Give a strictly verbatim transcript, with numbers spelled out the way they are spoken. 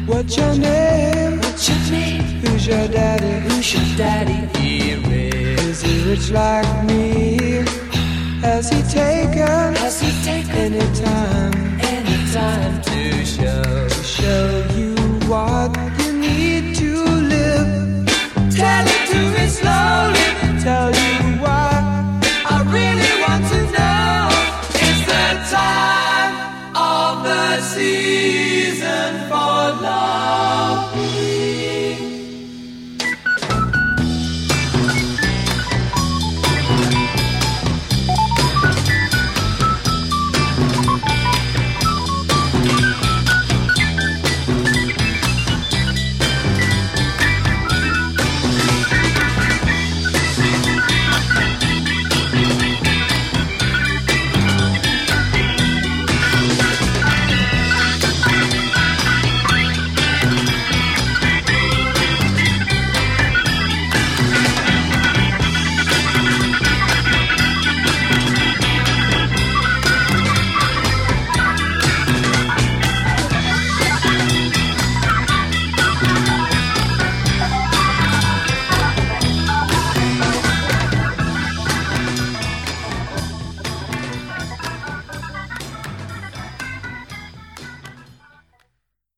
What's your name? What's your name? Who's your daddy? Who's your daddy? He rich. Is he rich like me? Has he taken? Has he taken any time? Any time to share